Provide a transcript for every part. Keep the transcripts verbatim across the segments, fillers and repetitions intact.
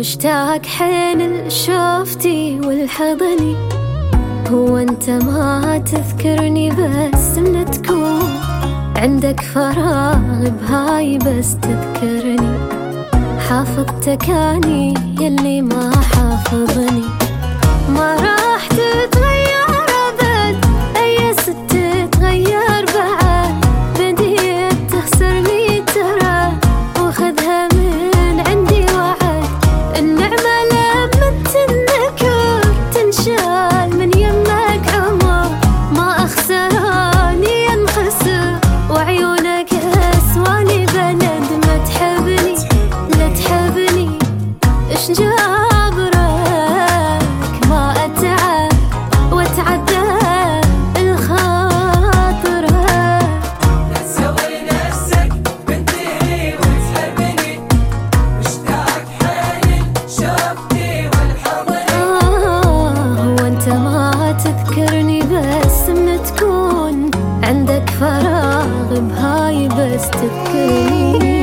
مشتاق حين شوفتي والحضني. هو انت ما تذكرني بس من تكون عندك فراغ بهاي بس تذكرني. حافظتك اني يلي ما حافظني. ما راح تتغير ابد اي ست تتغير بعد. بديت تخسرني ترى وخذها من عندي وعد. النعمة لما تنكر تنشال من يمك عمر. ما اخسراني انخسر وعيونك اسواني بلد ما تحبني لا تحبني. ايش جابرك ما اتعب واتعذب الخاطر. لا تسوي نفسك بنتي وتحبني. مشتاق حنين شوفتي والحضني. آه هو انت ما تذكرني بس من تكون عندك فراغ بهاي بس تذكرني.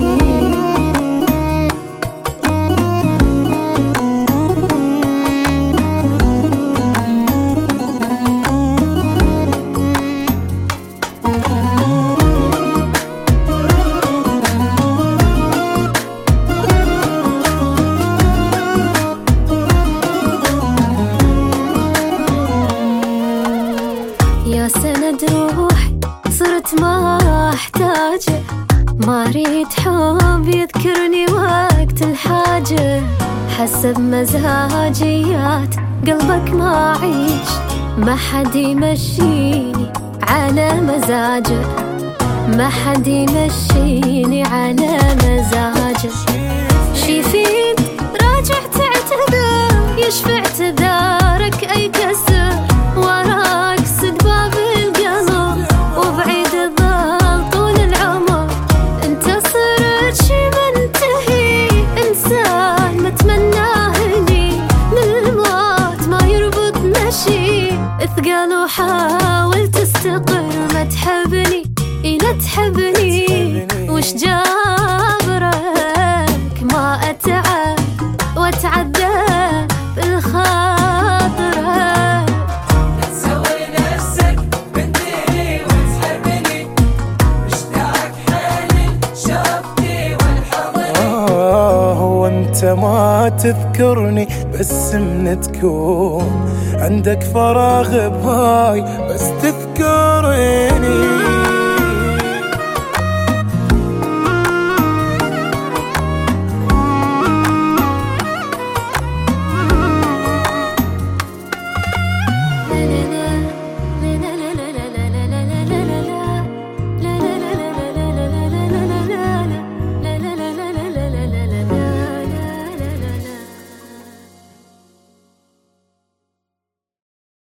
يا سند روحي صرت ما احتاجه. ما اريد حب يذكرني وقت الحاجة. حسب مزاجيات قلبك ما اعيش. ما حد يمشيني على مزاجه. ما حد يمشيني على مزاجه. شي فيك راجع تعتذر يشفع اعتذارك اي كسر. وراك سد باب القلب وبعيد الظل طول العمر. انت صرت شي منتهي انسان متمناه لي. للموت ما يربطنا شي اثقل وحاول تستقر. ما تحبني لا تحبني وش جابرك ما اتعب واتعذب الخاطر. لا تسوي نفسك بنتي وتحبني. مشتاق حنين شوفتي والحضني. آه هو انت ما تذكرني بس من تكون عندك فراغ بهاي بس تذكرني.